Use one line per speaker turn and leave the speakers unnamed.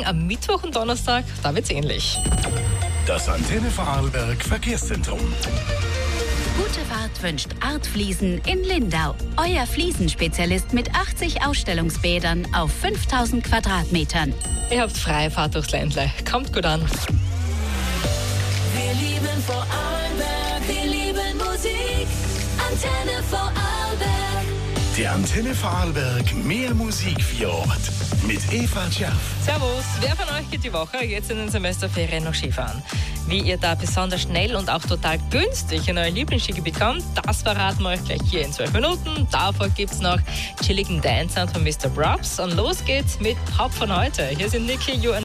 Morgen, am Mittwoch und Donnerstag, da wird's ähnlich.
Das Antenne Vorarlberg Verkehrszentrum.
Gute Fahrt wünscht Art Fliesen in Lindau. Euer Fliesenspezialist mit 80 Ausstellungsbädern auf 5000 Quadratmetern.
Ihr habt freie Fahrt durchs Ländle. Kommt gut an.
Wir lieben Vorarlberg, wir lieben Musik. Antenne Vorarlberg.
Der Antenne Vorarlberg mehr Musik für Ort. Mit Eva Tscherf.
Servus, wer von euch geht die Woche jetzt in den Semesterferien noch Skifahren? Wie ihr da besonders schnell und auch total günstig in euer Lieblingsskigebiet kommt, das verraten wir euch gleich hier in 12 Minuten. Davor gibt's noch chilligen Dance von Mr. Brubs und los geht's mit Haupt von heute. Hier sind Niki, You